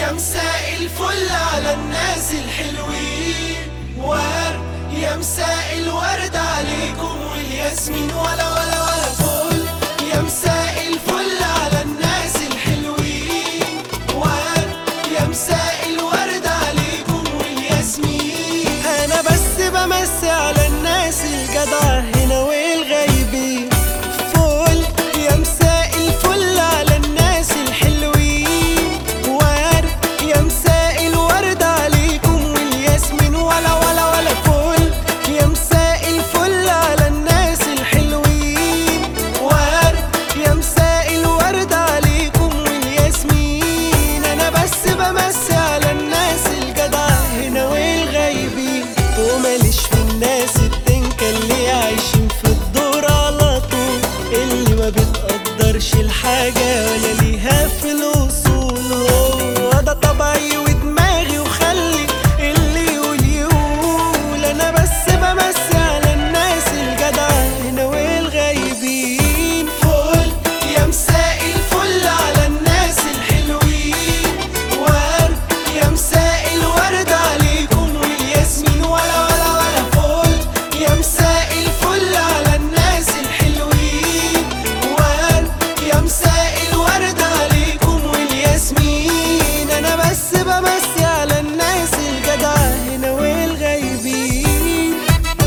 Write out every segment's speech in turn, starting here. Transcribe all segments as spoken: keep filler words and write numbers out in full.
يا مساء الفل على الناس الحلوين، ورد يا مساء الورد عليكم والياسمين، ولا ولا ولا فل. يا مساء الفل على الناس الحلوين، ورد يا مساء الورد عليكم والياسمين. انا بس بمسي على الناس الجدعة هنا والغايبين، فل يا مساء الفل على الناس الحلوين، ورد يا مساء الورد عليكم والياسمين، ولا ولا ولا فل. يا مساء الفل على الناس الحلوين، ورد يا مساء الورد عليكم والياسمين. انا بس بمسي على الناس الجدعة هنا والغايبين، وماليش في الناس التنكة اللي عايشين في الدور على طول، اللي ما بتقدرش الحاجة ولا ليها في الوصول. هو ده طبعي ودماغي، وخلي اللي يقول يقول. انا بس بمسي على الناس الجدعة هنا والغايبين، فل يا مساء الفل على الناس الحلوين، ورد يا مساء الورد عليكم والياسمين، ولا ولا ولا فل. يا مساء الفل على الناس الحلوين، ورد يا مساء الورد عليكم والياسمين. انا بس بمسي على الناس الجدعة هنا والغايبين.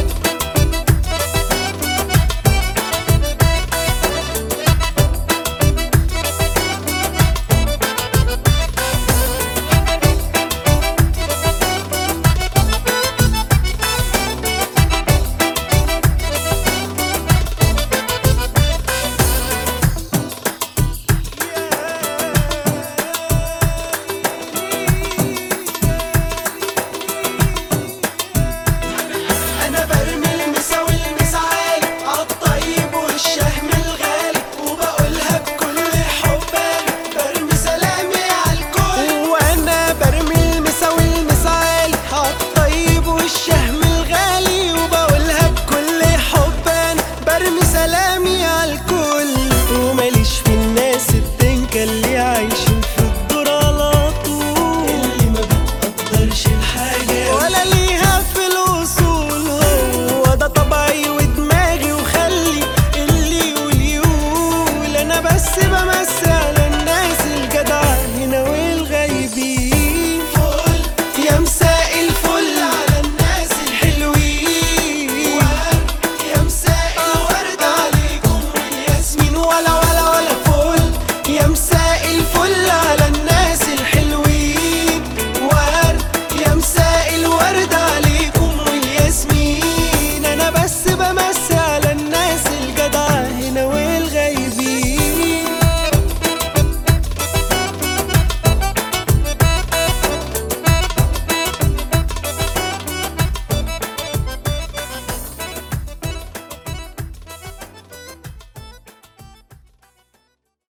أنا برمي المسا والمسعال عالطيب والشهم الغالي، وبقولها بكل حبالي برمي سلامي عالكل. وانا برمي المسا والمسعال عالطيب والشهم الغالي، وبقولها بكل حب. انا برمي سلامي عالكل، وماليش في الناس التنكة اللي عايشين في الدور على طول، اللي ما بتقدرش الحاجة ولا ليها في الوصول. هو ده طبعي ودماغي، وخلي اللي يقول يقول. انا بس بمسي على الناس الجدعة هنا والغايبين، فل يا مساء الفل على الناس الحلوين، ورد يا مساء الورد عليكم والياسمين، ولا ولا ولا فل. يا مساء الفل على الناس